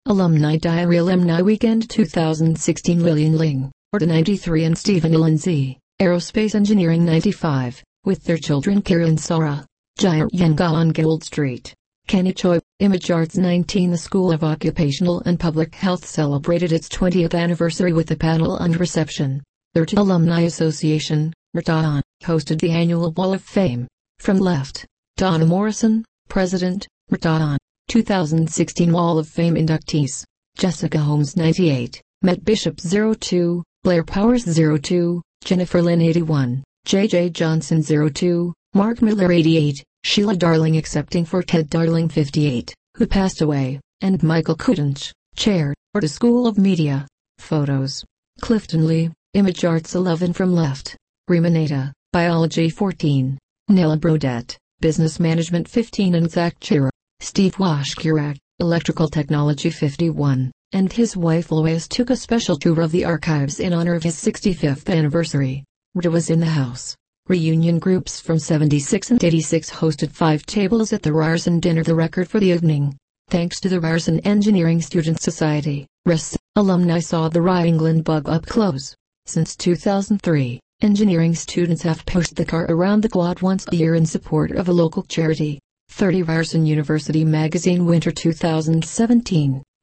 Alumni Diary Alumni Weekend 2016 Lillian Ling, Orta 93 and Stephen Lindsay, Aerospace Engineering 95, with their children Kieran Sara, Jair Yenga on Gold Street. Kenny Choi, Image Arts 19. The School of Occupational and Public Health celebrated its 20th anniversary with a panel and reception. The RTA Alumni Association, RTA, hosted the annual Wall of Fame. From left, Donna Morrison, President, RTA. 2016 Wall of Fame inductees: Jessica Holmes 98, Matt Bishop 02, Blair Powers 02, Jennifer Lynn 81, J.J. Johnson 02, Mark Miller 88, Sheila Darling accepting for Ted Darling 58, who passed away, and Michael Kudench, Chair, Orta School of Media. Photos: Clifton Lee, Image Arts 11. From left, Remanata, Biology 14, Nella Brodette, Business Management 15 and Zach Chira. Steve Washkurak, Electrical Technology 51, and his wife Lois took a special tour of the archives in honor of his 65th anniversary. RTA was in the house. Reunion groups from 76 and 86 hosted 5 tables at the Ryerson dinner, the record for the evening. Thanks to the Ryerson Engineering Student Society, RES, alumni saw the Rye England bug up close. Since 2003, engineering students have pushed the car around the quad once a year in support of a local charity. 30 Ryerson University Magazine Winter 2017.